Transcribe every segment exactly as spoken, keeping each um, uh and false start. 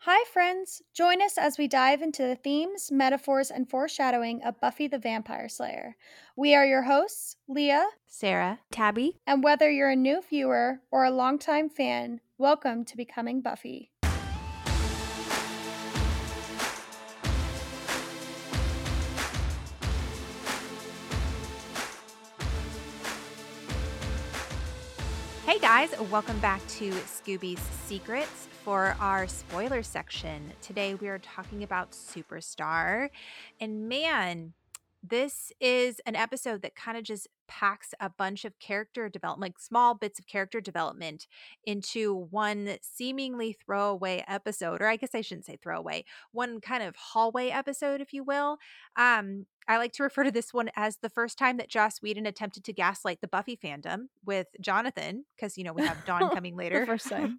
Hi, friends! Join us as we dive into the themes, metaphors, and foreshadowing of Buffy the Vampire Slayer. We are your hosts, Leah, Sarah, Tabby. and whether you're a new viewer or a longtime fan, welcome to Becoming Buffy. Hey guys, welcome back to Scooby's Secrets for our spoiler section. Today we are talking about Superstar. And man, this is an episode that kind of just packs a bunch of character development, like small bits of character development into one seemingly throwaway episode, or I guess I shouldn't say throwaway, one kind of hallway episode, if you will. Um, I like to refer to this one as the first time that Joss Whedon attempted to gaslight the Buffy fandom with Jonathan, because, you know, we have Dawn coming later. The first time.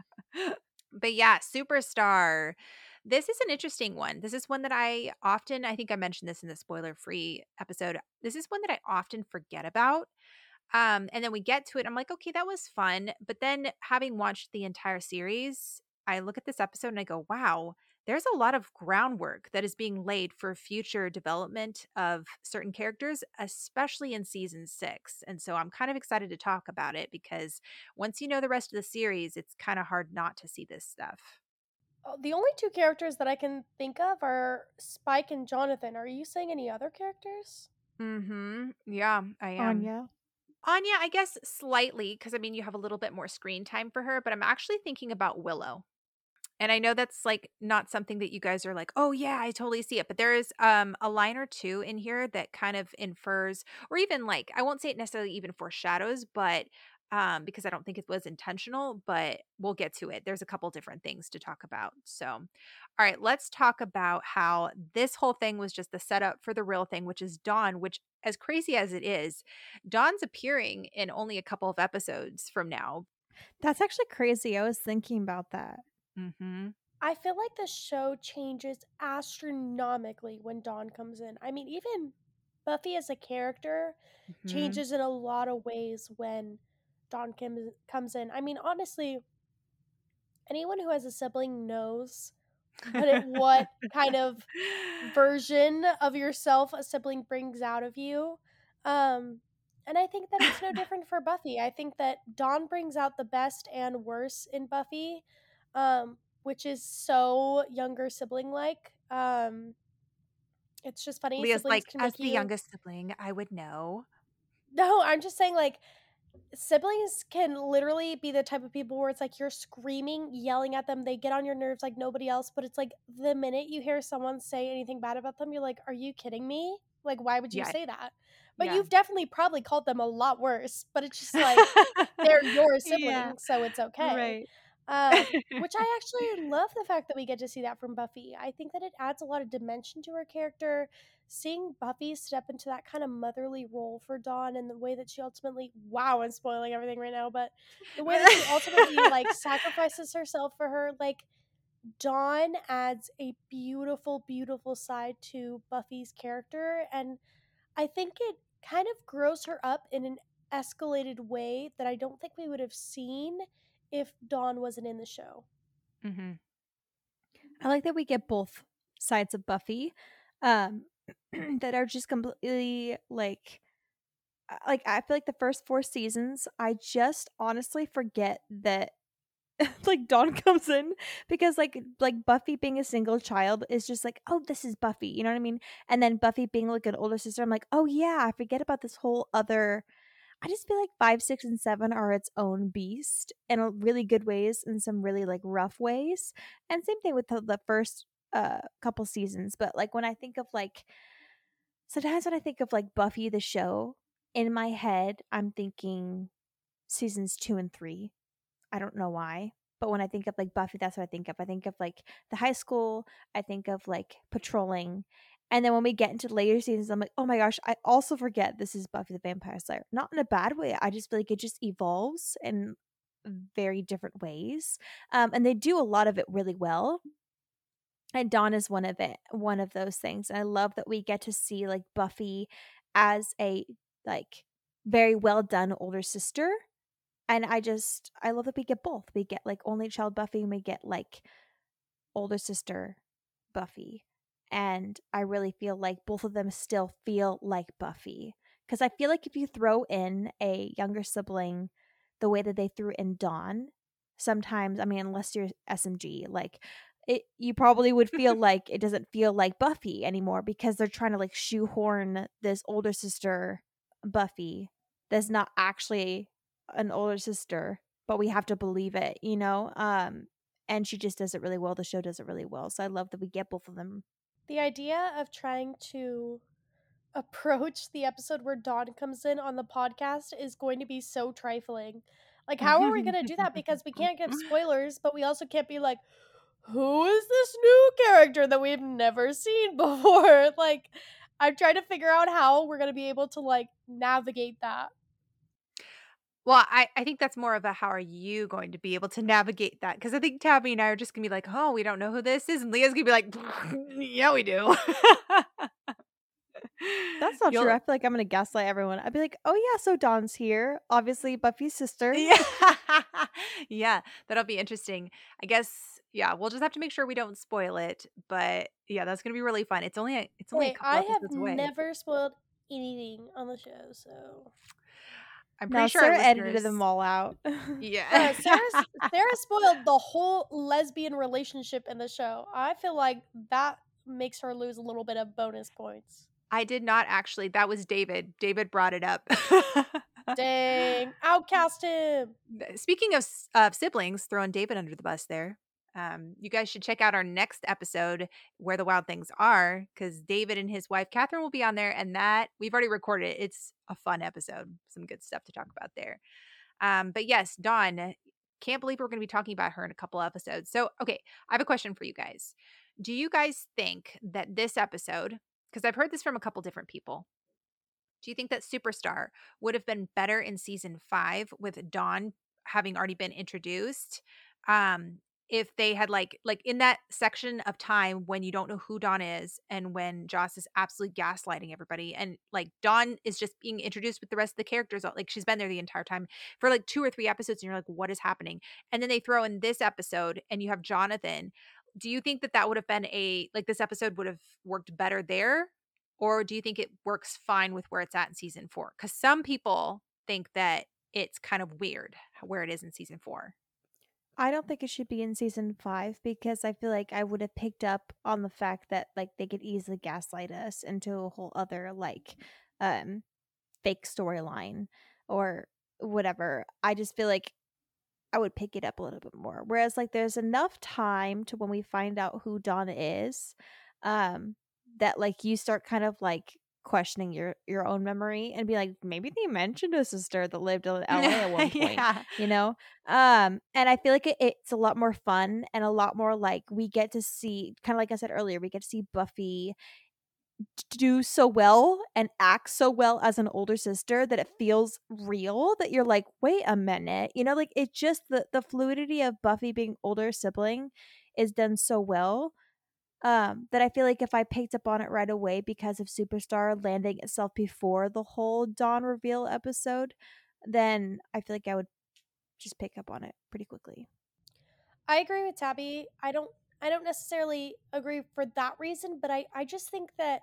But yeah, Superstar. This is an interesting one. This is one that I often, I think I mentioned this in the spoiler free episode. This is one that I often forget about. Um, and then we get to it. I'm like, okay, that was fun. But then having watched the entire series, I look at this episode and I go, wow, there's a lot of groundwork that is being laid for future development of certain characters, especially in season six. And so I'm kind of excited to talk about it because once you know the rest of the series, it's kind of hard not to see this stuff. Oh, the only two characters that I can think of are Spike and Jonathan. Are you saying any other characters? Mm-hmm. Yeah, I am. Anya. Anya, I guess slightly, because I mean, you have a little bit more screen time for her, but I'm actually thinking about Willow. And I know that's like not something that you guys are like, oh yeah, I totally see it. But there is um a line or two in here that kind of infers, or even like, I won't say it necessarily even foreshadows, but um, because I don't think it was intentional, but we'll get to it. There's a couple different things to talk about. So, all right, let's talk about how this whole thing was just the setup for the real thing, which is Dawn, which as crazy as it is, Dawn's appearing in only a couple of episodes from now. That's actually crazy. I was thinking about that. Mm-hmm. I feel like the show changes astronomically when Dawn comes in. I mean, even Buffy as a character Mm-hmm. changes in a lot of ways when Dawn comes comes in. I mean, honestly, anyone who has a sibling knows what it what kind of version of yourself a sibling brings out of you. Um, and I think that it's no different for Buffy. I think that Dawn brings out the best and worst in Buffy, um, which is so younger sibling like. Um, it's just funny. Leah's Siblings like, can as make the you. youngest sibling, I would know. No, I'm just saying, like, siblings can literally be the type of people where it's like you're screaming, yelling at them. They get on your nerves like nobody else. But it's like the minute you hear someone say anything bad about them, you're like, are you kidding me? Like, why would you Yeah. say that? But Yeah. you've definitely probably called them a lot worse. But it's just like they're your Yeah, sibling, so it's okay. right. Um, which I actually love the fact that we get to see that from Buffy. I think that it adds a lot of dimension to her character. Seeing Buffy step into that kind of motherly role for Dawn and the way that she ultimately, wow, I'm spoiling everything right now, but the way that she ultimately like sacrifices herself for her, like Dawn adds a beautiful, beautiful side to Buffy's character. And I think it kind of grows her up in an escalated way that I don't think we would have seen if Dawn wasn't in the show. Mm-hmm. I like that we get both sides of Buffy um that are just completely like uh, like I feel like the first four seasons I just honestly forget that like Dawn comes in because like like Buffy being a single child is just like, oh, this is Buffy, you know what I mean? And then Buffy being like an older sister, I'm like, oh yeah, I forget about this whole other. I just feel like five, six, and seven are its own beast in a really good ways and some really like rough ways. And same thing with the, the first uh couple seasons. But like when I think of like sometimes when I think of like Buffy the show, in my head, I'm thinking seasons two and three. I don't know why. But when I think of like Buffy, that's what I think of. I think of like the high school, I think of like patrolling. And then when we get into later seasons, I'm like, oh my gosh, I also forget this is Buffy the Vampire Slayer. Not in a bad way. I just feel like it just evolves in very different ways. Um, and they do a lot of it really well. And Dawn is one of it, one of those things. And I love that we get to see like Buffy as a like very well done older sister. And I just I love that we get both. We get like only child Buffy and we get like older sister, Buffy. And I really feel like both of them still feel like Buffy. Because I feel like if you throw in a younger sibling the way that they threw in Dawn, sometimes, I mean, unless you're S M G, like, it, you probably would feel like it doesn't feel like Buffy anymore because they're trying to like shoehorn this older sister, Buffy, that's not actually an older sister, but we have to believe it, you know? Um, and she just does it really well. The show does it really well. So I love that we get both of them. The idea of trying to approach the episode where Dawn comes in on the podcast is going to be so trifling. Like, how are we going to do that? Because we can't give spoilers, but we also can't be like, who is this new character that we've never seen before? Like, I'm trying to figure out how we're going to be able to, like, navigate that. Well, I, I think that's more of a how are you going to be able to navigate that? Because I think Tabby and I are just going to be like, oh, we don't know who this is. And Leah's going to be like, yeah, we do. That's not You'll- true. I feel like I'm gonna gaslight everyone. I'd be like, "Oh yeah, so Dawn's here. Obviously, Buffy's sister." Yeah. Yeah, that'll be interesting. I guess, yeah, we'll just have to make sure we don't spoil it. But yeah, that's going to be really fun. It's only a, it's only a Hey, couple I have episodes away. never spoiled anything on the show, so. I'm pretty No, sure our Sarah edited listeners- them all out. Yeah. Uh, Sarah, Sarah spoiled the whole lesbian relationship in the show. I feel like that makes her lose a little bit of bonus points. I did not actually. That was David. David brought it up. Dang, outcast him. Speaking of, s- of siblings, throwing David under the bus there. Um, you guys should check out our next episode, Where the Wild Things Are, because David and his wife Catherine will be on there, and that we've already recorded it. It's a fun episode, some good stuff to talk about there. Um, but yes, Dawn, can't believe we're going to be talking about her in a couple episodes. So, okay, I have a question for you guys. Do you guys think that this episode, because I've heard this from a couple different people, do you think that Superstar would have been better in season five with Dawn having already been introduced? Um, if they had like like in that section of time when you don't know who Dawn is and when Joss is absolutely gaslighting everybody and like Dawn is just being introduced with the rest of the characters, like she's been there the entire time for like two or three episodes and you're like, what is happening? And then they throw in this episode and you have Jonathan. Do you think that that would have been a like this episode would have worked better there? Or do you think it works fine with where it's at in season four? Because some people think that it's kind of weird where it is in season four. I don't think it should be in season five because I feel like I would have picked up on the fact that like they could easily gaslight us into a whole other like um fake storyline or whatever. I just feel like I would pick it up a little bit more. Whereas like there's enough time to when we find out who Dawn is, um, that like you start kind of like questioning your your own memory and be like, maybe they mentioned a sister that lived in L A at one point. Yeah. You know? Um, and I feel like it, it's a lot more fun and a lot more like we get to see, kind of like I said earlier, we get to see Buffy do so well and act so well as an older sister that it feels real, that you're like, wait a minute, you know, like it just the the fluidity of Buffy being older sibling is done so well, um that I feel like if I picked up on it right away because of Superstar landing itself before the whole Dawn reveal episode, then I feel like I would just pick up on it pretty quickly. I agree with Tabby. I don't I don't necessarily agree for that reason, but I, I just think that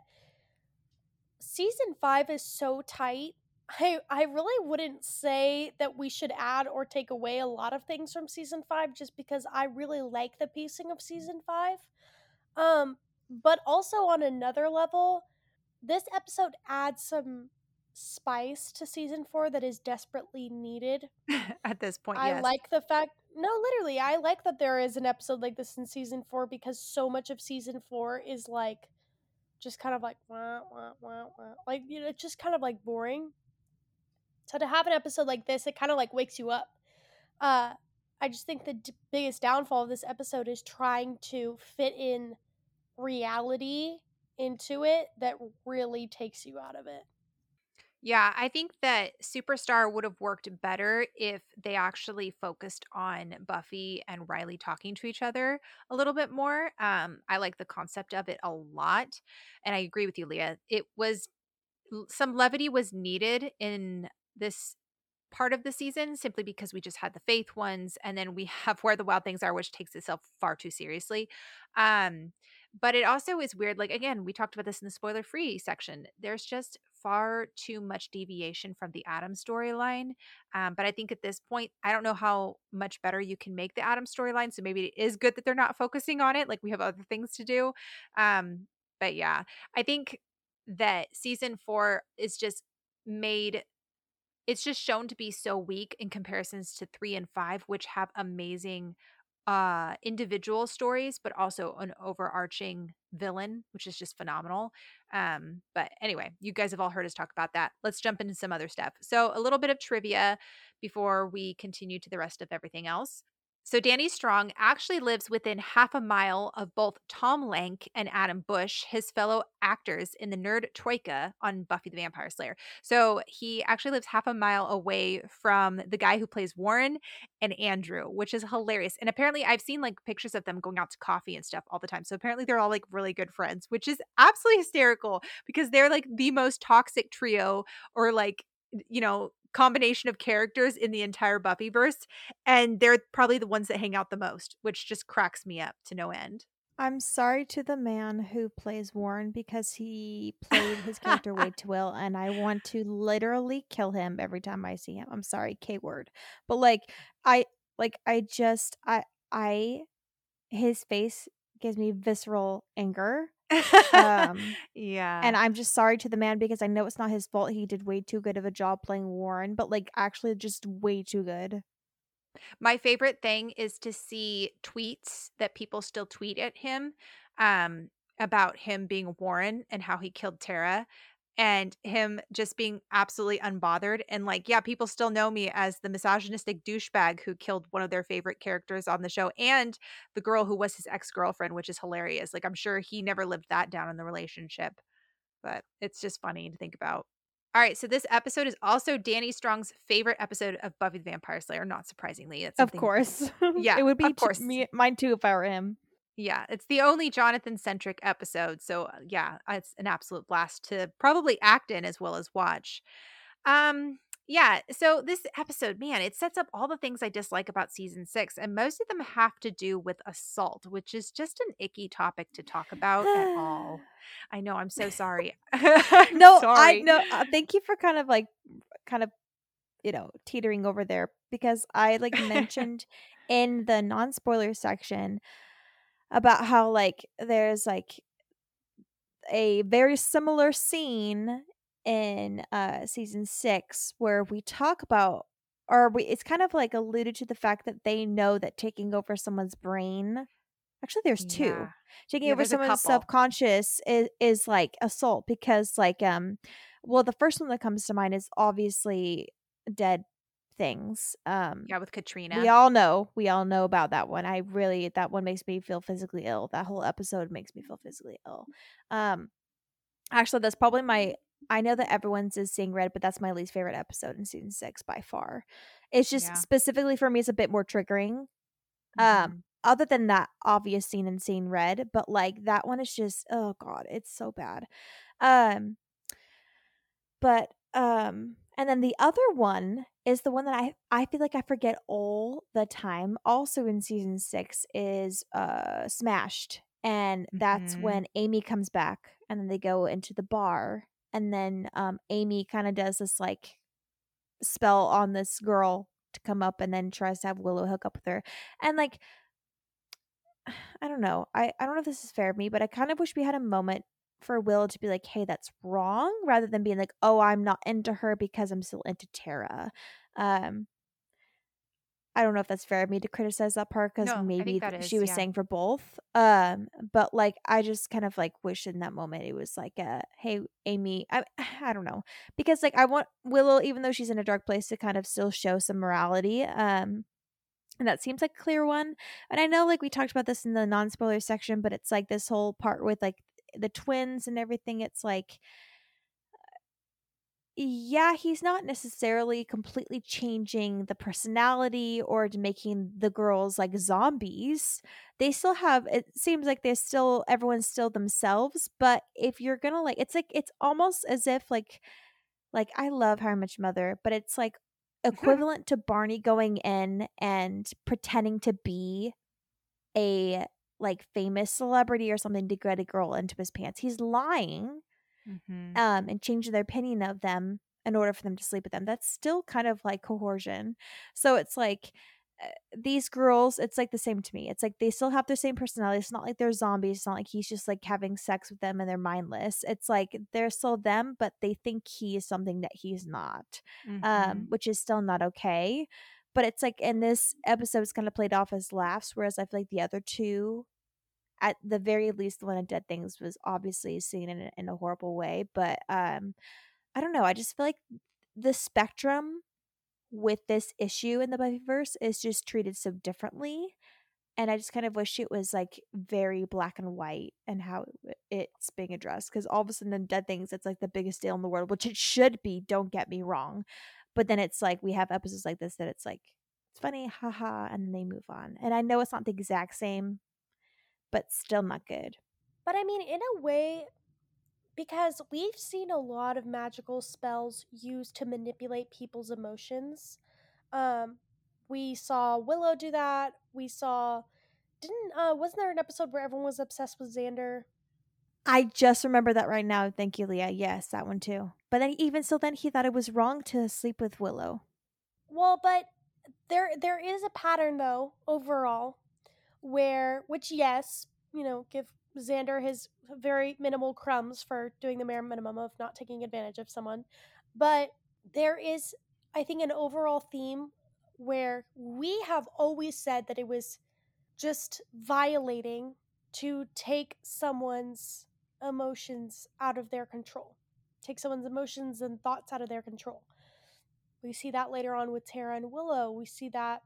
season five is so tight. I I really wouldn't say that we should add or take away a lot of things from season five just because I really like the pacing of season five. Um, but also on another level, this episode adds some spice to season four that is desperately needed. At this point, I yes. like the fact, no, literally, I like that there is an episode like this in season four because so much of season four is like just kind of like wah, wah, wah, wah. Like, you know, it's just kind of like boring. So to have an episode like this, it kind of like wakes you up. Uh, I just think the d- biggest downfall of this episode is trying to fit in reality into it that really takes you out of it. Yeah, I think that Superstar would have worked better if they actually focused on Buffy and Riley talking to each other a little bit more. Um, I like the concept of it a lot. And I agree with you, Leah. It was l- some levity was needed in this part of the season simply because we just had the Faith ones, and then we have Where the Wild Things Are, which takes itself far too seriously. Um, but it also is weird. Like, again, we talked about this in the spoiler free section. There's just far too much deviation from the Adam storyline. Um, but I think at this point, I don't know how much better you can make the Adam storyline. So maybe it is good that they're not focusing on it. Like, we have other things to do. Um, but yeah, I think that season four is just made it's just shown to be so weak in comparisons to three and five, which have amazing uh individual stories, but also an overarching villain, which is just phenomenal. Um, but anyway, you guys have all heard us talk about that. Let's jump into some other stuff. So a little bit of trivia before we continue to the rest of everything else. So Danny Strong actually lives within half a mile of both Tom Lank and Adam Bush, his fellow actors in the nerd troika on Buffy the Vampire Slayer. So he actually lives half a mile away from the guy who plays Warren and Andrew, which is hilarious. And apparently I've seen like pictures of them going out to coffee and stuff all the time. So apparently they're all like really good friends, which is absolutely hysterical because they're like the most toxic trio or like, you know, combination of characters in the entire Buffyverse, and they're probably the ones that hang out the most, which just cracks me up to no end. I'm sorry to the man who plays Warren because he played his character way too well, and I want to literally kill him every time I see him. I'm sorry, K word. But like I like I just I I his face gives me visceral anger. Um Yeah. And I'm just sorry to the man because I know it's not his fault. He did way too good of a job playing Warren, but like actually just way too good. My favorite thing is to see tweets that people still tweet at him um, about him being Warren and how he killed Tara and him just being absolutely unbothered. And like, yeah, people still know me as the misogynistic douchebag who killed one of their favorite characters on the show and the girl who was his ex-girlfriend, which is hilarious. Like, I'm sure he never lived that down in the relationship, but it's just funny to think about. All right, so this episode is also Danny Strong's favorite episode of Buffy the Vampire Slayer, not surprisingly. That's Of something course. Yeah, It would be of t- course. me mine too if I were him. Yeah, it's the only Jonathan-centric episode, so, uh, yeah, it's an absolute blast to probably act in as well as watch. Um, yeah, so this episode, man, it sets up all the things I dislike about season six, and most of them have to do with assault, which is just an icky topic to talk about at all. I know, I'm so sorry. I'm No, I sorry. no. Uh, thank you for kind of like, kind of, you know, teetering over there because I like mentioned in the non-spoiler section about how like there's like a very similar scene in uh season six where we talk about or we it's kind of like alluded to the fact that they know that taking over someone's brain. Actually, there's two. Yeah. Taking Yeah, over there's a someone's couple. subconscious is is like assault because like um well the first one that comes to mind is obviously Dead Things. Um Yeah, with we Katrina. all know, we all know about that one. I really that one makes me feel physically ill. That whole episode makes me feel physically ill. Um actually that's probably my I know that everyone's is Seeing Red, but that's my least favorite episode in season six by far. It's just Yeah. specifically for me it's a bit more triggering. Um Mhm. other than that obvious scene in Seeing Red, but like that one is just oh god, it's so bad. Um but um and then the other one is the one that I I feel like I forget all the time. Also in season six is uh Smashed, and that's Mhm. when Amy comes back and then they go into the bar and then um Amy kind of does this like spell on this girl to come up and then tries to have Willow hook up with her. And like I don't know. I, I don't know if this is fair of me, but I kind of wish we had a moment for Will to be like, hey, that's wrong, rather than being like, oh, I'm not into her because I'm still into Tara. Um, I don't know if that's fair of me to criticize that part because No, I think maybe that th- is, she was yeah. saying for both. Um, but like, I just kind of like wish in that moment it was like, uh, hey, Amy, I, I don't know, because like I want Willow, even though she's in a dark place, to kind of still show some morality. Um, and that seems like a clear one. And I know like we talked about this in the non-spoiler section, but it's like this whole part with like the twins and everything. It's like, yeah, he's not necessarily completely changing the personality or to making the girls like zombies. They still have, it seems like they're still, everyone's still themselves. But if you're gonna like, it's like, it's almost as if like, like I love How I Met Your Mother, but it's like equivalent to Barney going in and pretending to be a like famous celebrity or something to get a girl into his pants. He's lying Mm-hmm. um and changing their opinion of them in order for them to sleep with them. That's still kind of like coercion. So it's like uh, these girls, it's like the same to me. It's like they still have the same personality. It's not like they're zombies. It's not like he's just like having sex with them and they're mindless. It's like they're still them, but they think he is something that he's not, Mm-hmm. um, which is still not okay. But it's like in this episode, it's kind of played off as laughs, whereas I feel like the other two, at the very least, the one in Dead Things was obviously seen in a, in a horrible way. But um, I don't know. I just feel like the spectrum with this issue in the Buffyverse is just treated so differently. And I just kind of wish it was like very black and white and how it, it's being addressed. Because all of a sudden in Dead Things, it's like the biggest deal in the world, which it should be. Don't get me wrong. But then it's like we have episodes like this that it's like, it's funny, haha, and then they move on. And I know it's not the exact same, but still not good. But I mean, in a way, because we've seen a lot of magical spells used to manipulate people's emotions. Um, we saw Willow do that. We saw, didn't, uh, wasn't there an episode where everyone was obsessed with Xander? I just remember that right now. Thank you, Leah. Yes, that one too. But then even still then he thought it was wrong to sleep with Willow. Well, but there there is a pattern though overall where, which yes, you know, give Xander his very minimal crumbs for doing the bare minimum of not taking advantage of someone, but there is, I think, an overall theme where we have always said that it was just violating to take someone's emotions out of their control, take someone's emotions and thoughts out of their control. We see that later on with Tara and Willow. We see that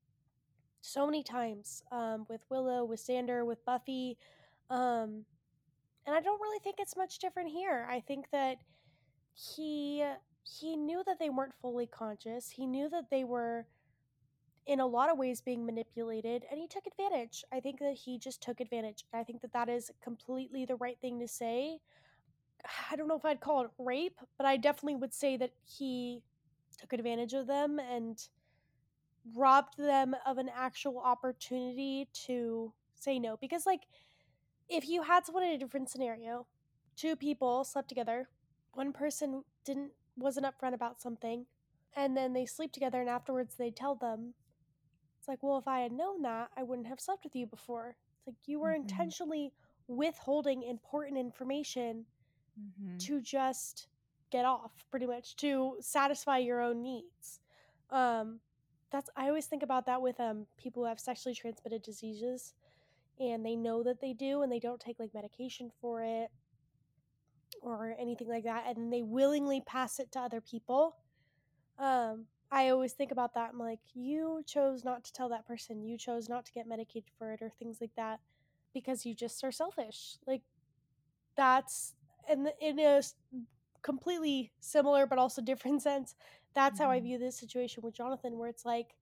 so many times um, with Willow, with Xander, with Buffy. Um, and I don't really think it's much different here. I think that he he knew that they weren't fully conscious. He knew that they were in a lot of ways being manipulated, and he took advantage. I think that he just took advantage. I think that that is completely the right thing to say. I don't know if I'd call it rape, but I definitely would say that he took advantage of them and robbed them of an actual opportunity to say no. Because, like, if you had someone in a different scenario, two people slept together, one person didn't wasn't upfront about something, and then they sleep together, and afterwards they tell them, it's like, well, if I had known that, I wouldn't have slept with you before. It's like you were Mm-hmm. intentionally withholding important information Mm-hmm. to just get off, pretty much, to satisfy your own needs. Um, that's I always think about that with um people who have sexually transmitted diseases, and they know that they do, and they don't take like medication for it or anything like that, and they willingly pass it to other people. Um, I always think about that. I'm like, you chose not to tell that person. You chose not to get medicated for it or things like that because you just are selfish. Like, that's, and in a completely similar but also different sense, that's mm-hmm. how I view this situation with Jonathan, where it's like,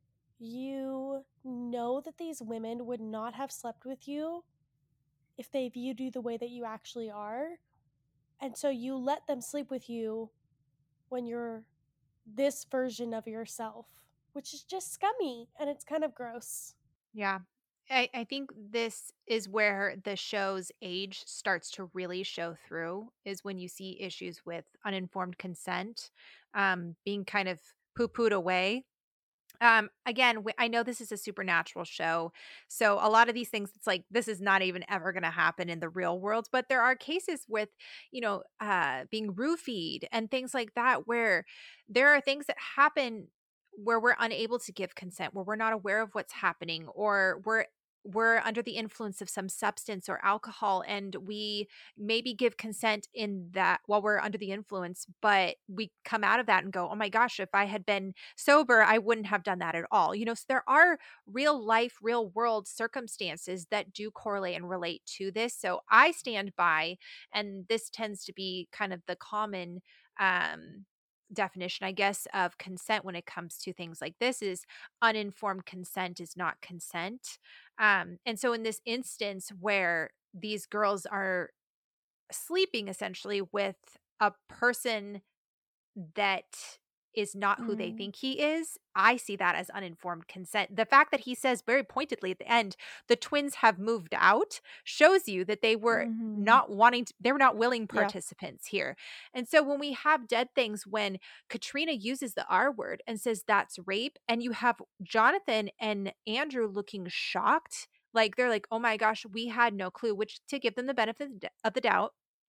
you know that these women would not have slept with you if they viewed you the way that you actually are. And so you let them sleep with you when you're this version of yourself, which is just scummy and it's kind of gross. Yeah. I, I think this is where the show's age starts to really show through, is when you see issues with uninformed consent um, being kind of poo-pooed away. Um, again, w- I know this is a supernatural show, so a lot of these things, it's like, this is not even ever going to happen in the real world, but there are cases with, you know, uh, being roofied and things like that, where there are things that happen where we're unable to give consent, where we're not aware of what's happening, or we're we're under the influence of some substance or alcohol, and we maybe give consent in that while we're under the influence, but we come out of that and go, oh my gosh, if I had been sober, I wouldn't have done that at all. You know, so there are real life, real world circumstances that do correlate and relate to this. So I stand by, and this tends to be kind of the common um definition, I guess, of consent when it comes to things like this, is uninformed consent is not consent. Um, and so in this instance where these girls are sleeping essentially with a person that is not who they Mm. think he is, I see that as uninformed consent. The fact that he says very pointedly at the end, the twins have moved out, shows you that they were Mhm. not wanting to, they were not willing Yeah. participants here. And so when we have dead things, when Katrina uses the R word and says that's rape, and you have Jonathan and Andrew looking shocked, like they're like, oh my gosh, we had no clue, which, to give them the benefit of the doubt,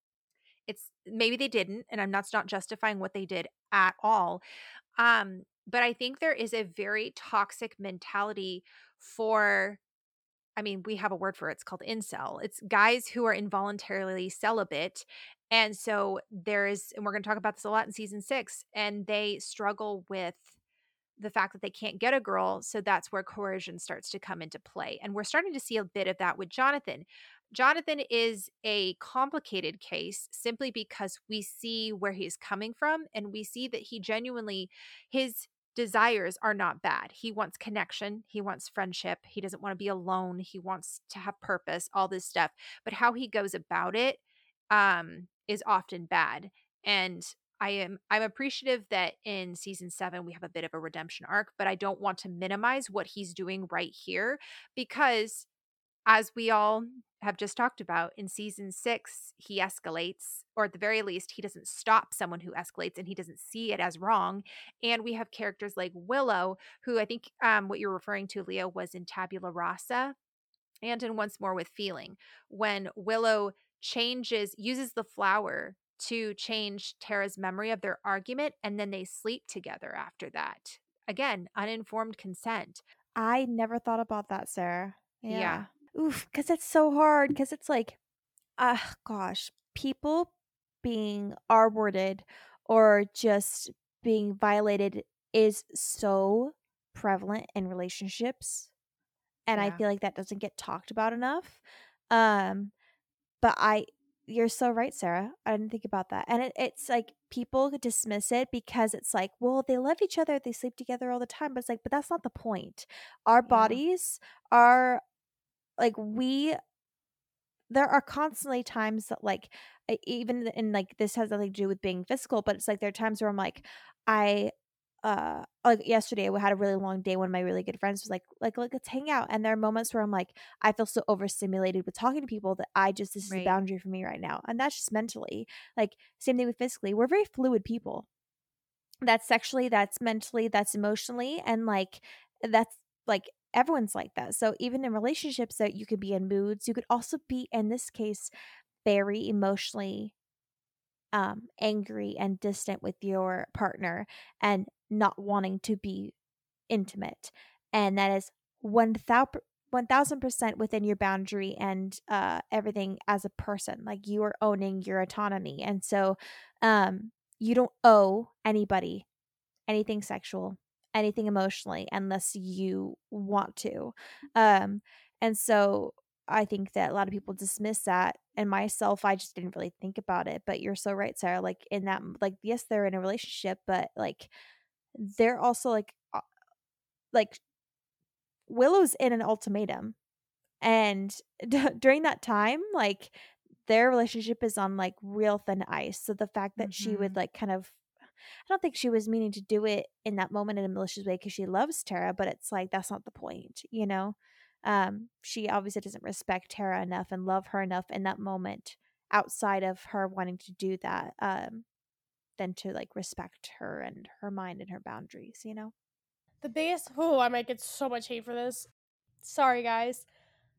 it's maybe they didn't, and I'm not not justifying what they did at all. Um, but I think there is a very toxic mentality for, I mean, we have a word for it. It's called incel. It's guys who are involuntarily celibate. And so there is, and we're going to talk about this a lot in season six, and they struggle with the fact that they can't get a girl. So that's where coercion starts to come into play. And we're starting to see a bit of that with Jonathan. Jonathan is a complicated case simply because we see where he's coming from, and we see that he genuinely, his desires are not bad. He wants connection. He wants friendship. He doesn't want to be alone. He wants to have purpose, all this stuff. But how he goes about it um, is often bad. And I am I'm appreciative that in season seven we have a bit of a redemption arc, but I don't want to minimize what he's doing right here, because as we all have just talked about, in season six, he escalates, or at the very least, he doesn't stop someone who escalates, and he doesn't see it as wrong. And we have characters like Willow, who I think um, what you're referring to, Leo, was in Tabula Rasa and in Once More with Feeling, when Willow changes, uses the flower to change Tara's memory of their argument, and then they sleep together after that. Again, uninformed consent. I never thought about that, Sarah. Yeah. Yeah. Oof, because it's so hard. Because it's like, ah, gosh, people being R-worded or just being violated is so prevalent in relationships, and I Yeah. feel like that doesn't get talked about enough. Um, but I, you're so right, Sarah. I didn't think about that, and it, it's like people dismiss it because it's like, well, they love each other, they sleep together all the time, but it's like, but that's not the point. Our Yeah. bodies are like we there are constantly times that like e- even in like this has nothing to do with being physical, but it's like there are times where I'm like I uh like yesterday we had a really long day. One of my really good friends was like like like let's hang out, and there are moments where I'm like I feel so overstimulated with talking to people that I just, this is a Right. boundary for me right now, and that's just mentally. Like same thing with physically, we're very fluid people. That's sexually, that's mentally, that's emotionally, and like that's like everyone's like that. So even in relationships that you could be in moods, you could also be in this case very emotionally um angry and distant with your partner and not wanting to be intimate. And that is one thousand one thousand percent within your boundary and uh everything as a person. Like you are owning your autonomy. And so um you don't owe anybody anything sexual, anything emotionally, unless you want to. Um, and so I think that a lot of people dismiss that. And myself, I just didn't really think about it. But you're so right, Sarah. Like in that, like, yes, they're in a relationship, but like they're also like, uh, like Willow's in an ultimatum. And d- during that time, like their relationship is on like real thin ice. So the fact that she would Mhm. like kind of, I don't think she was meaning to do it in that moment in a malicious way because she loves Tara, but it's like that's not the point, you know? Um, she obviously doesn't respect Tara enough and love her enough in that moment outside of her wanting to do that, um, than to like respect her and her mind and her boundaries, you know? The biggest, oh, I might get so much hate for this. Sorry, guys.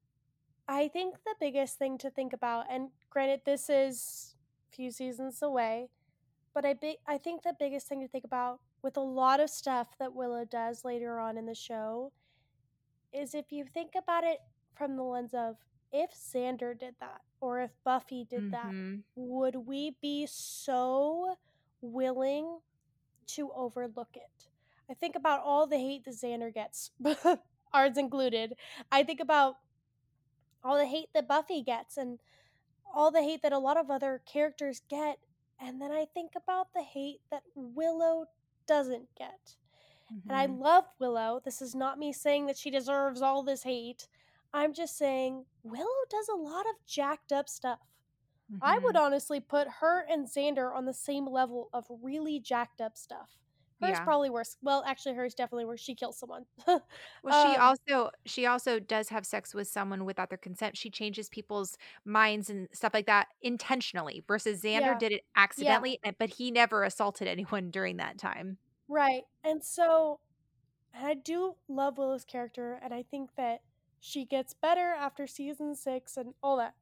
I think the biggest thing to think about, and granted, this is a few seasons away, but I be- I think the biggest thing to think about with a lot of stuff that Willow does later on in the show is if you think about it from the lens of if Xander did that or if Buffy did that, Mhm. would we be so willing to overlook it? I think about all the hate that Xander gets, ours included. I think about all the hate that Buffy gets and all the hate that a lot of other characters get. And then I think about the hate that Willow doesn't get. And I Mhm. love Willow. This is not me saying that she deserves all this hate. I'm just saying Willow does a lot of jacked up stuff. I would Mhm. honestly put her and Xander on the same level of really jacked up stuff. Hers Yeah. probably worse. Well, actually, hers definitely worse. She kills someone. Well, she um, also she also does have sex with someone without their consent. She changes people's minds and stuff like that intentionally versus Xander yeah, did it yeah, accidentally, and but he never assaulted anyone during that time. right. And so, and I do love Willow's character, and I think that she gets better after season six and all that.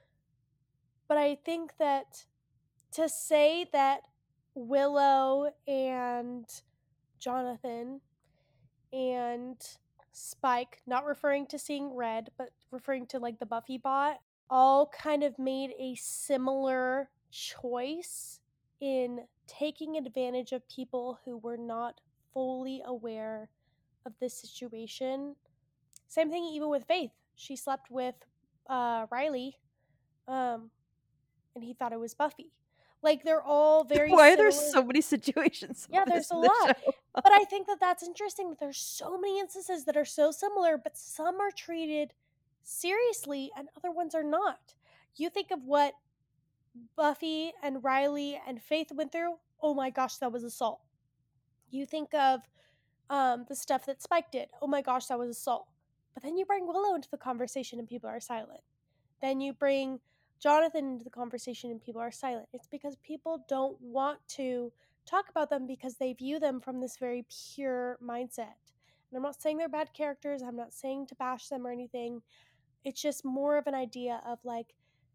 But I think that to say that Willow and Jonathan and Spike, not referring to seeing red, but referring to like the Buffy bot, all kind of made a similar choice in taking advantage of people who were not fully aware of the situation. Same thing even with Faith. She slept with uh, Riley, um, and he thought it was Buffy. Like, they're all very Why are there similar. so many situations Yeah, of there's this a in the lot. show? But I think that that's interesting that there's so many instances that are so similar, but some are treated seriously and other ones are not. You think of what Buffy and Riley and Faith went through. Oh my gosh, that was assault. You think of um, the stuff that Spike did. Oh my gosh, that was assault. But then you bring Willow into the conversation and people are silent. Then you bring Jonathan into the conversation and people are silent. It's because people don't want to talk about them because they view them from this very pure mindset. And I'm not saying they're bad characters. I'm not saying to bash them or anything. It's just more of an idea of like,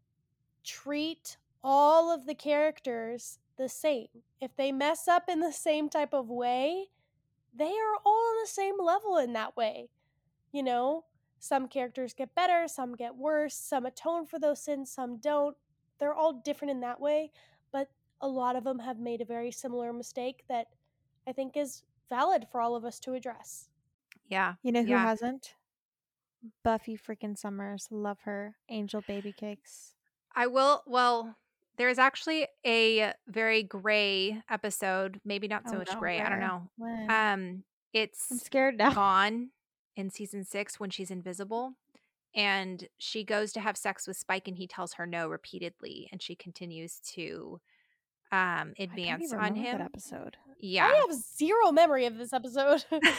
treat all of the characters the same. If they mess up in the same type of way, they are all on the same level in that way. You know, some characters get better, some get worse, some atone for those sins, some don't. They're all different in that way, but a lot of them have made a very similar mistake that I think is valid for all of us to address. Yeah. You know who Yeah. hasn't? Buffy freaking Summers. Love her. Angel baby cakes. I will well, there's actually a very gray episode, maybe not so Oh much no, gray, I don't where? know. When? Um I'm it's scared now. Gone in season six when she's invisible and she goes to have sex with Spike and he tells her no repeatedly and she continues to um I don't advance even on remember that him. episode. Yeah. I have zero memory of this episode.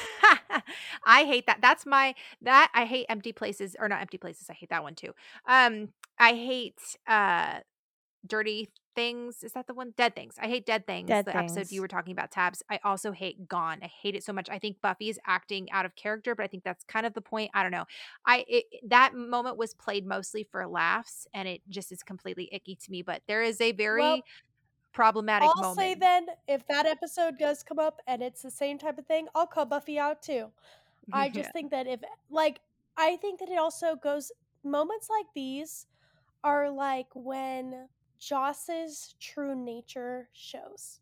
I hate that. That's my that I hate empty places or not empty places. I hate that one too. Um I hate uh Dirty Things. Is that the one? Dead Things. I hate Dead Things. Dead The episode you Things. were talking about, Tabs. I also hate Gone. I hate it so much. I think Buffy is acting out of character, but I think that's kind of the point. I don't know. I it, that moment was played mostly for laughs, and it just is completely icky to me. But there is a very Well, problematic I'll say moment. then, if that episode does come up and it's the same type of thing, I'll call Buffy out too. I just Yeah. think that if, like, I think that it also goes, moments like these are like when Joss's true nature shows.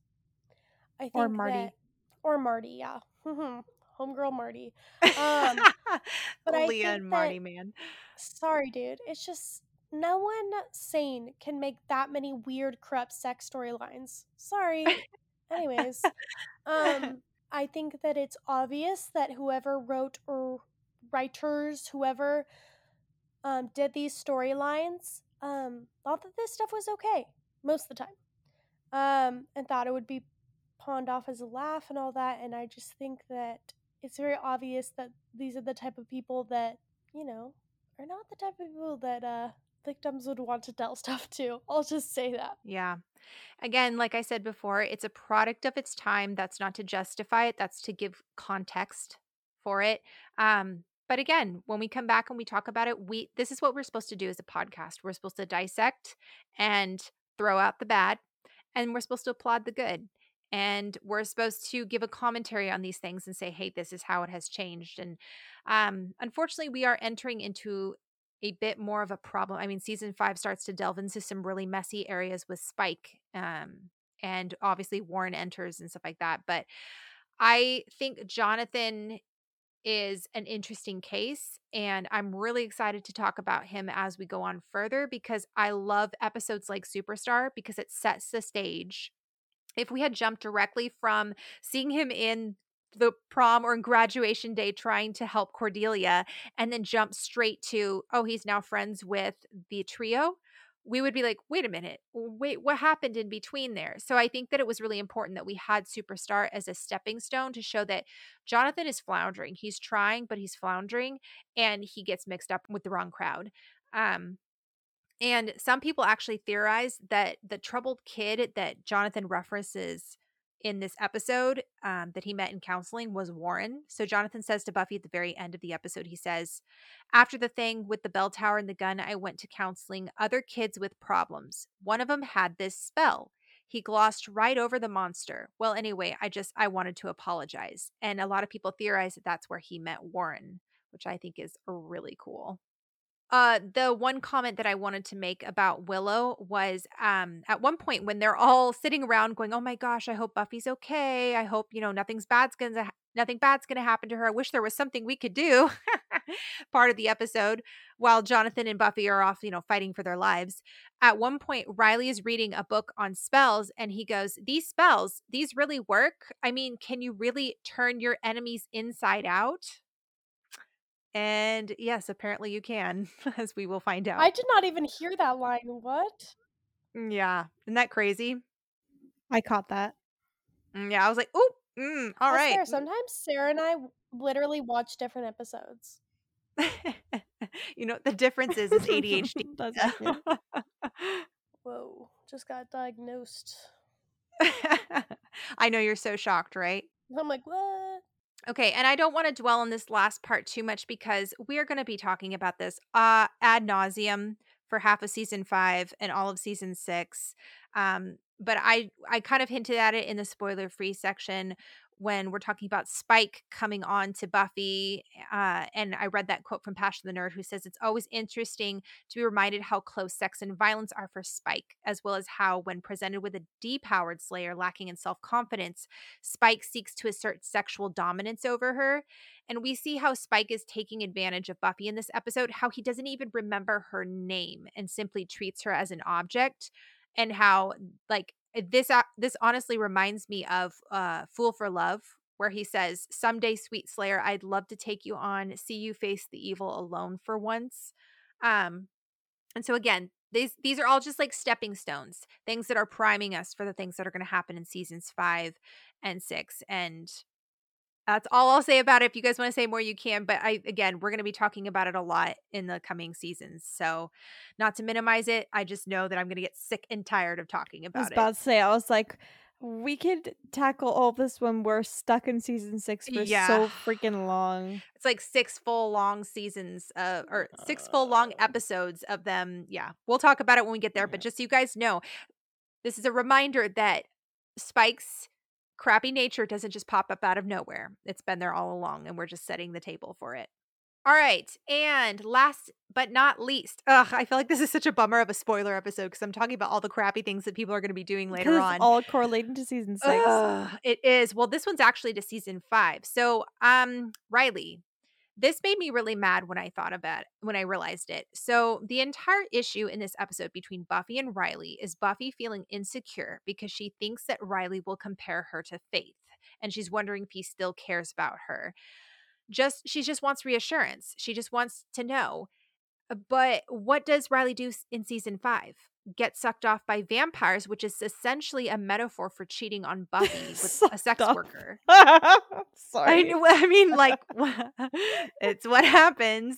I Or think Marty. that, or Marty, yeah. Homegirl Marty. Um, but I Leah think and that, Marty, man. sorry, dude, it's just no one sane can make that many weird, corrupt sex storylines. Sorry. Anyways, um, I think that it's obvious that whoever wrote or writers, whoever um, did these storylines, um, thought that this stuff was okay most of the time, um, and thought it would be pawned off as a laugh and all that. And I just think that it's very obvious that these are the type of people that, you know, are not the type of people that uh, victims would want to tell stuff to. I'll just say that. Yeah. Again, like I said before, it's a product of its time. That's not to justify it, that's to give context for it. Um, but again, when we come back and we talk about it, we this is what we're supposed to do as a podcast. We're supposed to dissect and throw out the bad, and we're supposed to applaud the good. And we're supposed to give a commentary on these things and say, hey, this is how it has changed. And um, unfortunately, we are entering into a bit more of a problem. I mean, season five starts to delve into some really messy areas with Spike. Um, and obviously Warren enters and stuff like that. But I think Jonathan is an interesting case, and I'm really excited to talk about him as we go on further because I love episodes like Superstar because it sets the stage. If we had jumped directly from seeing him in the prom or graduation day trying to help Cordelia and then jump straight to, oh, he's now friends with the trio, we would be like, wait a minute, wait, what happened in between there? So I think that it was really important that we had Superstar as a stepping stone to show that Jonathan is floundering. He's trying, but he's floundering, and he gets mixed up with the wrong crowd. Um, and some people actually theorize that the troubled kid that Jonathan references in this episode um, that he met in counseling was Warren. So Jonathan says to Buffy at the very end of the episode, he says, after the thing with the bell tower and the gun, I went to counseling other kids with problems. One of them had this spell. He glossed right over the monster. Well, anyway, I just, I wanted to apologize. And a lot of people theorize that that's where he met Warren, which I think is really cool. Uh, the one comment that I wanted to make about Willow was um, at one point when they're all sitting around going, oh my gosh, I hope Buffy's okay. I hope, you know, nothing's bad's gonna, nothing bad's going to happen to her. I wish there was something we could do. Part of the episode while Jonathan and Buffy are off, you know, fighting for their lives. At one point, Riley is reading a book on spells and he goes, these spells, these really work. I mean, can you really turn your enemies inside out? And yes, apparently you can, as we will find out. I did not even hear that line. What? Yeah. Isn't that crazy? I caught that. Yeah, I was like, oh, mm, all That's right. fair. Sometimes Sarah and I literally watch different episodes. You know, the difference is, is A D H D. That's accurate. Whoa, just got diagnosed. I know you're so shocked, right? I'm like, what? Okay, and I don't want to dwell on this last part too much because we are going to be talking about this uh, ad nauseum for half of season five and all of season six. Um, but I, I kind of hinted at it in the spoiler-free section when we're talking about Spike coming on to Buffy. Uh, and I read that quote from Passion the Nerd who says, it's always interesting to be reminded how close sex and violence are for Spike, as well as how when presented with a depowered Slayer lacking in self-confidence, Spike seeks to assert sexual dominance over her. And we see how Spike is taking advantage of Buffy in this episode, how he doesn't even remember her name and simply treats her as an object, and how, like, this uh, this honestly reminds me of uh, Fool for Love, where he says, someday, sweet Slayer, I'd love to take you on, see you face the evil alone for once. Um, and so again, these these are all just like stepping stones, things that are priming us for the things that are going to happen in seasons five and six. And that's all I'll say about it. If you guys want to say more, you can. But I, again, we're going to be talking about it a lot in the coming seasons. So not to minimize it, I just know that I'm going to get sick and tired of talking I was about about it. to say, I was like, we could tackle all this when we're stuck in season six for Yeah. so freaking long. It's like six full long seasons, uh, or six full long Uh. episodes of them. Yeah, we'll talk about it when we get there. But just so you guys know, this is a reminder that Spike's crappy nature doesn't just pop up out of nowhere. It's been there all along, and we're just setting the table for it. All right, and last but not least, ugh, I feel like this is such a bummer of a spoiler episode because I'm talking about all the crappy things that people are going to be doing later Because on. it's all correlating to season six. Ugh, it is. Well, this one's actually to season five. So, um, Riley, this made me really mad when I thought about it, when I realized it. So the entire issue in this episode between Buffy and Riley is Buffy feeling insecure because she thinks that Riley will compare her to Faith, and she's wondering if he still cares about her. Just she just wants reassurance. She just wants to know. But what does Riley do in season five? Get sucked off by vampires, which is essentially a metaphor for cheating on Buffy with a sex Sucked worker. I I, know- I mean, like, it's what happens.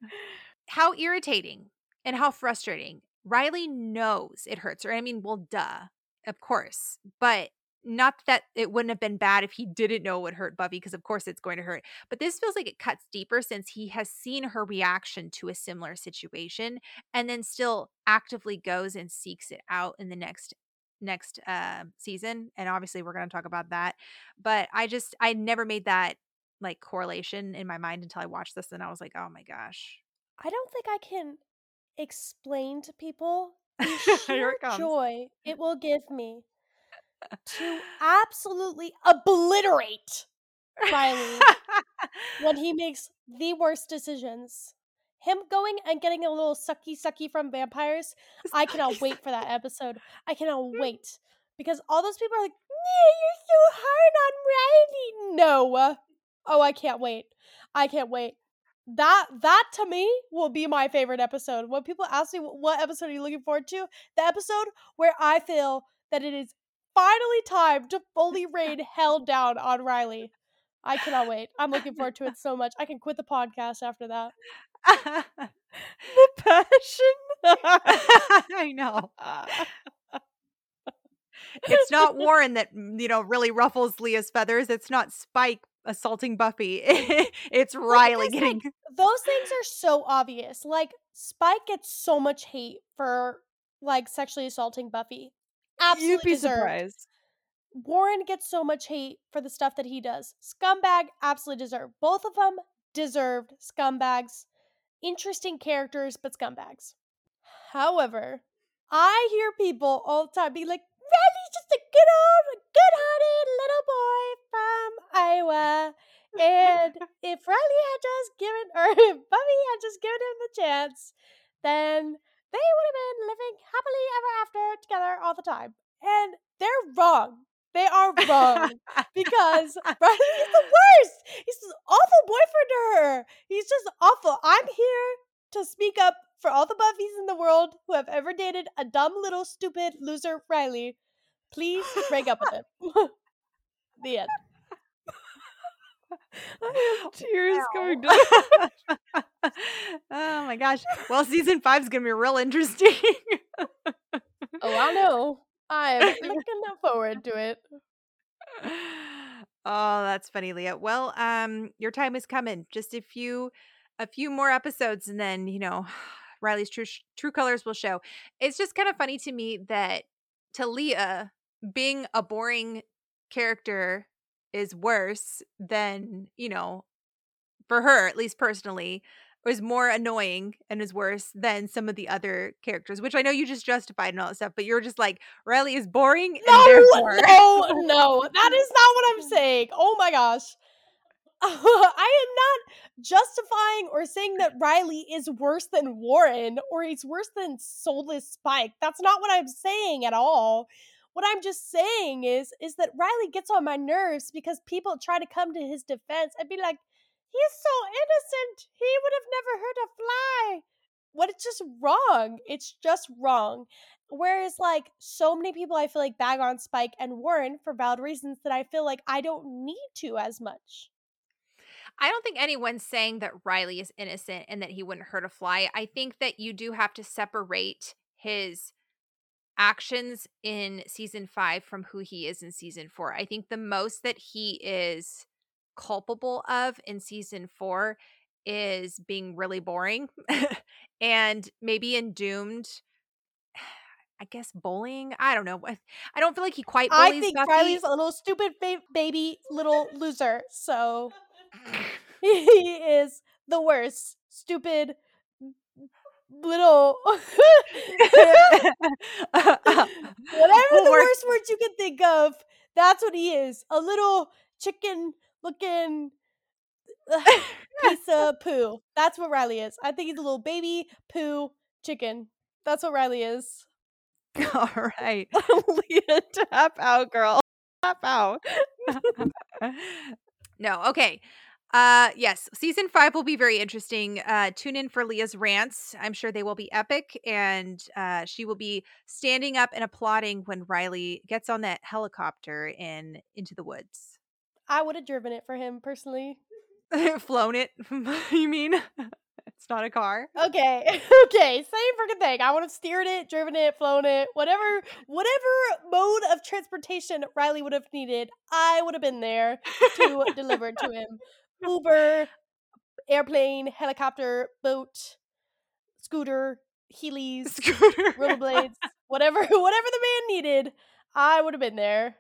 How irritating and how frustrating. Riley knows it hurts her. I mean, well, duh, of course. But not that it wouldn't have been bad if he didn't know it would hurt Buffy, because of course it's going to hurt. But this feels like it cuts deeper since he has seen her reaction to a similar situation and then still actively goes and seeks it out in the next next uh, season. And obviously we're going to talk about that. But I just, I never made that like correlation in my mind until I watched this, and I was like, oh my gosh. I don't think I can explain to people the Here sheer it comes. joy it will give me to absolutely obliterate Riley when he makes the worst decisions. Him going and getting a little sucky sucky from vampires, I cannot wait for that episode. I cannot wait. Because all those people are like, yeah, you're so hard on Riley. No. Oh, I can't wait. I can't wait. that that to me will be my favorite episode. When people ask me what episode are you looking forward to, the episode where I feel that it is finally time to fully rain hell down on Riley. I cannot wait. I'm looking forward to it so much. I can quit the podcast after that. The passion. I know. It's not Warren that, you know, really ruffles Leah's feathers. It's not Spike assaulting Buffy. It's Riley because, getting. like, those things are so obvious. Like, Spike gets so much hate for, like, sexually assaulting Buffy. Absolutely You'd be deserved. surprised. Warren gets so much hate for the stuff that he does. Scumbag, absolutely deserved. Both of them deserved scumbags. Interesting characters, but scumbags. However, I hear people all the time be like, Riley's just a good old, good-hearted little boy from Iowa. And if Riley had just given, or if Buffy had just given him the chance, then they would have been living happily ever after together all the time. And they're wrong. They are wrong. Because Riley is the worst. He's an awful boyfriend to her. He's just awful. I'm here to speak up for all the Buffys in the world who have ever dated a dumb little stupid loser Riley. Please break up with him. The end. I have tears Wow. going down. Oh my gosh. Well, season five is going to be real interesting. Oh, I know. I'm looking forward to it. Oh, that's funny, Leah. Well, um, your time is coming. Just a few, a few more episodes, and then you know, Riley's true true colors will show. It's just kind of funny to me that to Leah, being a boring character is worse than you know, for her at least personally, was more annoying and is worse than some of the other characters, which I know you just justified and all that stuff, but you're just like, Riley is boring and No, therefore no, no. That is not what I'm saying. Oh my gosh. I am not justifying or saying that Riley is worse than Warren or he's worse than soulless Spike. That's not what I'm saying at all. What I'm just saying is is that Riley gets on my nerves because people try to come to his defense and be like, he's so innocent. He would have never hurt a fly. What it's just wrong. It's just wrong. Whereas, like, so many people I feel like bag on Spike and Warren for valid reasons that I feel like I don't need to as much. I don't think anyone's saying that Riley is innocent and that he wouldn't hurt a fly. I think that you do have to separate his actions in season five from who he is in season four. I think the most that he is culpable of in season four is being really boring and maybe in Doomed, I guess bullying. I don't know. I don't feel like he quite bullies I think Buffy. Riley's a little stupid ba- baby little loser. So he is the worst. Stupid little whatever We'll the work- worst words you can think of, that's what he is. A little chicken looking ugh, piece of poo. That's what Riley is. I think he's a little baby poo chicken. That's what Riley is. All right. Leah, tap out, girl. Tap out. No, okay. Uh yes, season five will be very interesting. Uh tune in for Leah's rants. I'm sure they will be epic, and uh she will be standing up and applauding when Riley gets on that helicopter and into the woods. I would have driven it for him personally. Flown it, you mean? It's not a car. Okay, okay, same freaking thing. I would have steered it, driven it, flown it, whatever, whatever mode of transportation Riley would have needed, I would have been there to deliver it to him. Uber, airplane, helicopter, boat, scooter, Heelys, Scooter. rollerblades, whatever, whatever the man needed, I would have been there.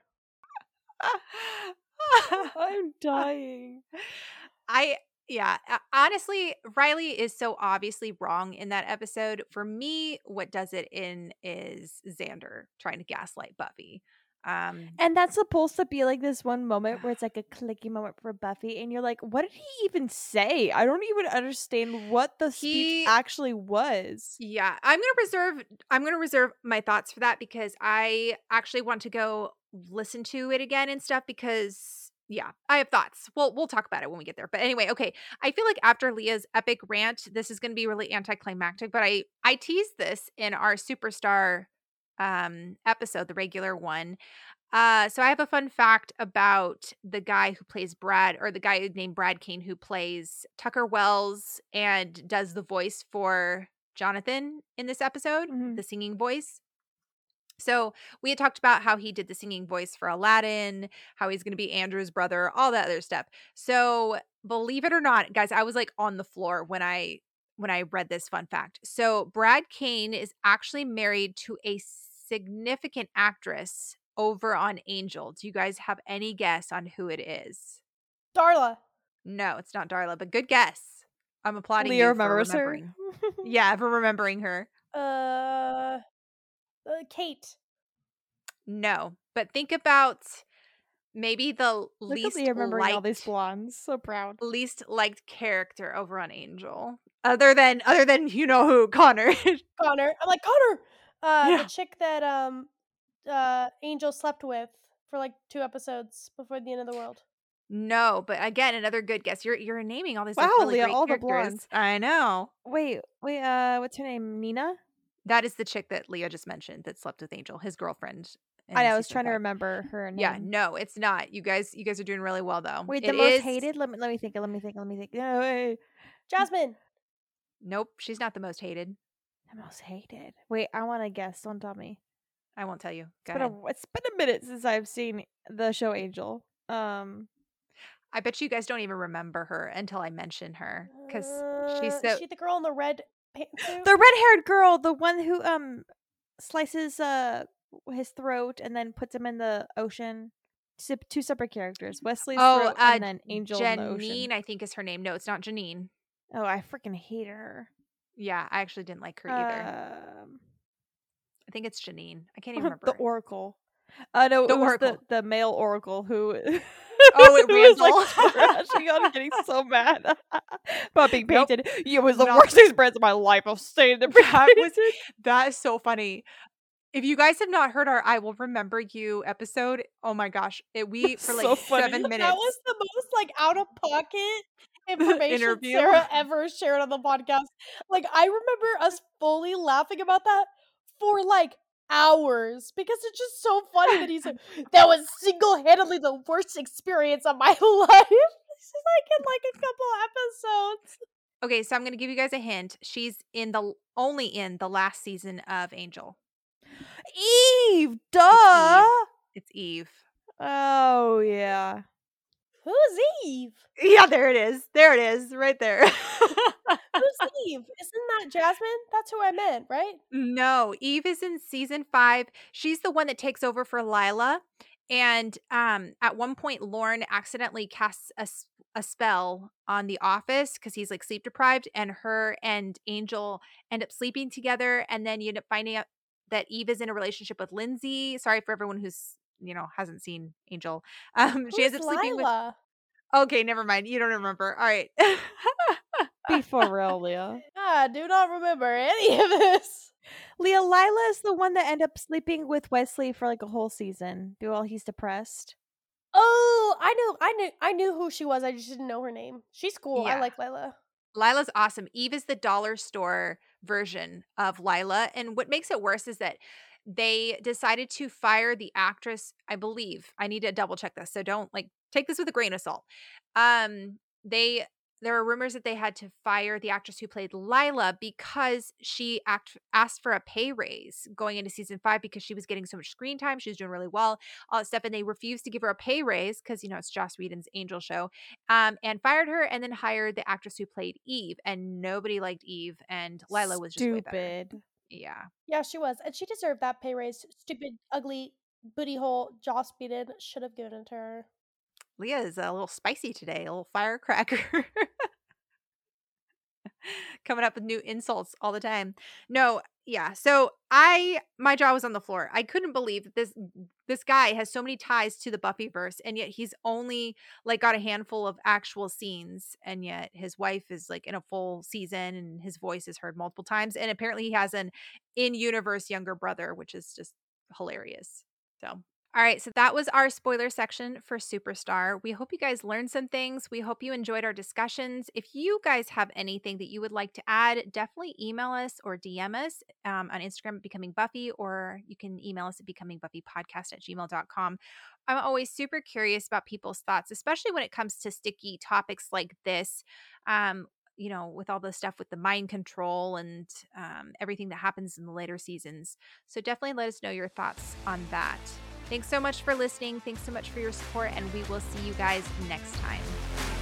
I'm dying. I yeah, uh, honestly, Riley is so obviously wrong in that episode. For me, what does it in is Xander trying to gaslight Buffy. Um, And that's supposed to be like this one moment where it's like a clicky moment for Buffy, and you're like, what did he even say? I don't even understand what the He- speech actually was. yeah, I'm gonna reserve. I'm gonna reserve my thoughts for that because I actually want to go listen to it again and stuff because Yeah, I have thoughts. Well, we'll talk about it when we get there. But anyway, okay. I feel like after Leah's epic rant, this is going to be really anticlimactic, but I I teased this in our superstar um episode, the regular one. Uh so I have a fun fact about the guy who plays Brad, or the guy named Brad Kane who plays Tucker Wells and does the voice for Jonathan in this episode, Mhm. the singing voice. So we had talked about how he did the singing voice for Aladdin, how he's going to be Andrew's brother, all that other stuff. So believe it or not, guys, I was like on the floor when I when I read this fun fact. So Brad Kane is actually married to a significant actress over on Angel. Do you guys have any guess on who it is? Darla. No, it's not Darla, but good guess. I'm applauding Leah you remembers for her. remembering. Yeah, for remembering her. Uh, uh, Kate. No, but think about maybe the Look at least Leah remembering all these liked blondes. So proud. least liked character over on Angel. Other than other than you know who, Connor. Connor. I'm like, Connor! Uh, Yeah. the chick that um, uh, Angel slept with for like two episodes before the end of the world. No, but again, another good guess. You're you're naming all these like Wow, really Leah, great all the characters. blondes. I know. Wait, wait, uh, what's her name? Nina? That is the chick that Leah just mentioned that slept with Angel, his girlfriend. in I know, I was season trying to five. remember her name. Yeah, no, it's not. You guys you guys are doing really well though. Wait, It the most is- hated? Let me let me think. Let me think. Let me think. No, wait. Jasmine. Nope, she's not the most hated. The most hated. Wait, I want to guess. Don't tell me. I won't tell you. Go It's been, ahead. a, it's been a minute since I've seen the show Angel. Um, I bet you guys don't even remember her until I mention her because she's Uh, so. is she the girl in the red pantsuit? the red-haired girl, the one who um slices uh his throat and then puts him in the ocean. Sep- Two separate characters: Wesley's Oh, throat uh, and then Angel in the Janine, ocean. I think is her name. No, it's not Janine. Oh, I freaking hate her. Yeah, I actually didn't like her either. Um, I think it's Janine. I can't even remember. the Oracle. Uh, no, The it was Oracle. the, the male Oracle who. Oh, it who was like Randall. crashing on and getting so mad about being Nope. painted. It was the Not- worst experience of my life. I'll stay in the That was that is so funny. If you guys have not heard our "I Will Remember You" episode, oh my gosh, it we That's for like so funny. seven minutes. That was the most like out of pocket information Interview. Sarah ever shared on the podcast. Like I remember us fully laughing about that for like hours because it's just so funny that he's like, that was single-handedly the worst experience of my life. This is like in like a couple episodes. Okay, so I'm going to give you guys a hint. She's in the only in the last season of Angel. Eve, duh. It's Eve. Oh yeah. Who's Eve? Yeah, there it is. There it is, right there. Who's Eve? Isn't that Jasmine? That's who I meant, right? No, Eve is in season five. She's the one that takes over for Lila. And um, at one point, Lauren accidentally casts a, s- a spell on the office because he's like sleep deprived, and her and Angel end up sleeping together. And then you end up finding out that Eve is in a relationship with Lindsay. Sorry for everyone who's, you know, hasn't seen Angel. Um, she ends Who's up sleeping with. Lila? Okay, never mind. You don't remember. All right. Be for real, Leah. I do not remember any of this. Leah, Lila is the one that ended up sleeping with Wesley for like a whole season while he's depressed. Oh, I knew, I knew, I knew who she was. I just didn't know her name. She's cool. I Yeah. like Lila. Lila's awesome. Eve is the dollar store version of Lila. And what makes it worse is that they decided to fire the actress, I believe. I need to double check this. So don't like take this with a grain of salt. Um, they there are rumors that they had to fire the actress who played Lila because she act, asked for a pay raise going into season five because she was getting so much screen time. She was doing really well, all that stuff. And they refused to give her a pay raise because, you know, it's Joss Whedon's Angel show, um, and fired her and then hired the actress who played Eve. And nobody liked Eve, and Lila was just way better. Stupid. Yeah. Yeah, she was, and she deserved that pay raise. Stupid, ugly booty hole Joss Whedon should have given it to her. Leah is a little spicy today, a little firecracker. Coming up with new insults all the time. No, yeah. So I my jaw was on the floor. I couldn't believe that this this guy has so many ties to the Buffyverse, and yet he's only like got a handful of actual scenes, and yet his wife is like in a full season and his voice is heard multiple times. And apparently he has an in-universe younger brother, which is just hilarious. So All right, so that was our spoiler section for Superstar. We hope you guys learned some things. We hope you enjoyed our discussions. If you guys have anything that you would like to add, definitely email us or D M us um, on Instagram at Becoming Buffy, or you can email us at becomingbuffypodcast at gmail dot com. I'm always super curious about people's thoughts, especially when it comes to sticky topics like this. Um, you know, with all the stuff with the mind control and um, everything that happens in the later seasons. So definitely let us know your thoughts on that. Thanks so much for listening. Thanks so much for your support, and we will see you guys next time.